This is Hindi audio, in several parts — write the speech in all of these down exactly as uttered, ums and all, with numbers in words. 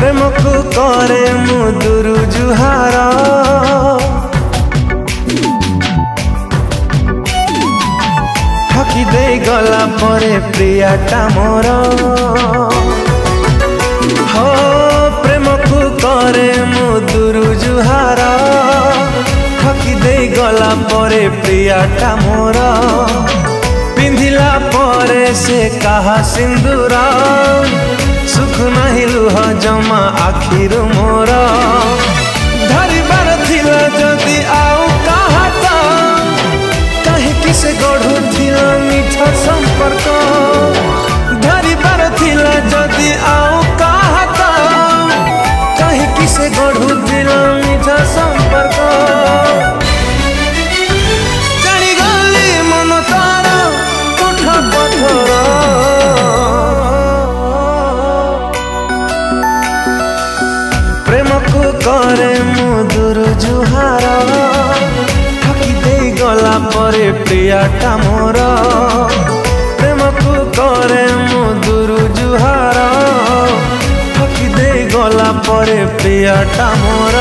प्रेम को करे मु दुरु जुहार ठकी दे गला परे प्रियाटा मोर हो प्रेम को करे मु दुरु जुहार ठकी दे गला परे प्रियाटा मोर पिंधिला परे से कहा सिंदूर सुख नहीं लुह जमा आखिर मोर धरिबार थिला जदि आउ कहा तो कहीं किसे गढ़ू थिला मीठा संपर्क धरिबार थिला जदि आउ कहा तो कहीं किसे गढ़ू थिला मीठा संपर्क जानी गली मन तार उठा पत्थर प्रेम को करे मु दुरु जुहार ठकी दे गला परे प्रियाटा मोर प्रेम को करे मु दुरु जुहार ठकी दे गला परे प्रियाटा मोर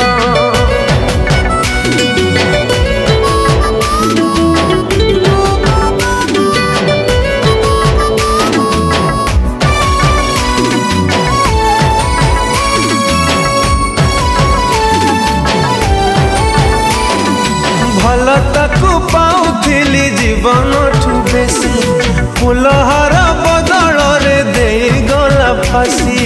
भलताकू पाउथिली जीवन ठू बेसी फुलहार बदल रे दे गला फासी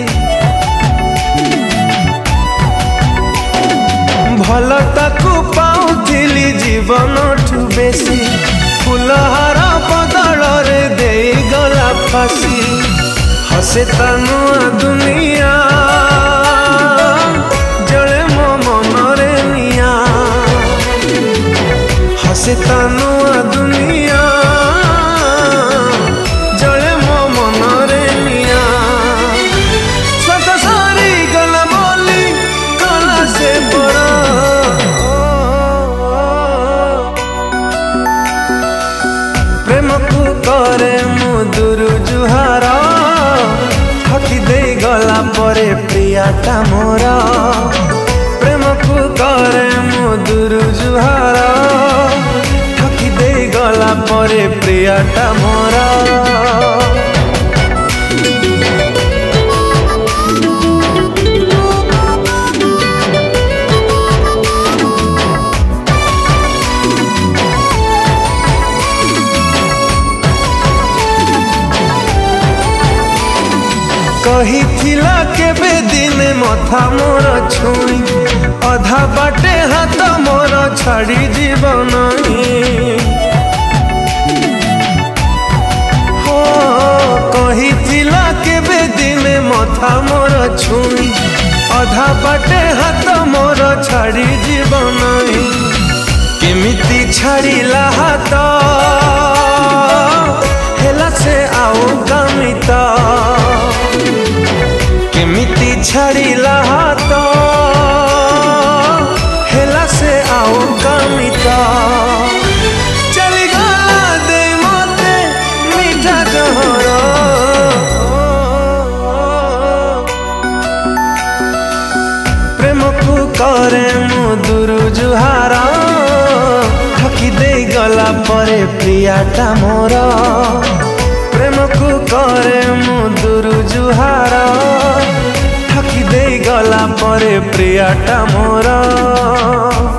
भलताकू पाउथिली जीवन ठू बेसी फुलहार बदल रे दे गला फासी हसे तानुआ दुनिया जड़े मो मनरे निया हसे तानुआ दुनिया जड़े मो मनरे निया स्वत सारी गला बोली गला से बड़ा प्रेम को करे मु दुरु जुहार ठकी दे गला परे प्रियाटा मोर प्रेम को करे मु दुरु जुहार ठकी दे गला परे प्रियाटा मोर कही थिला केबे दिन मथा मोर छुई अधा बाटे हाथ मोर छाड़ी जीवन हो कही थिला केबे दिन मथा मोर छुई अधा बाटे हाथ मोर छाड़ी जीवन केमिति छाड़िला हाथ हेला से आओ कामिता केमिति छाड़िला हाथ हेला से आओ कामिता चली गला दे मते मीठा जहर प्रेम को करे मु दुरु जुहार ठकी दे गला परे प्रियाटा मोर प्रेम को करे मु दुरु जुहार ठकी दे गला परे प्रियाटा मोर।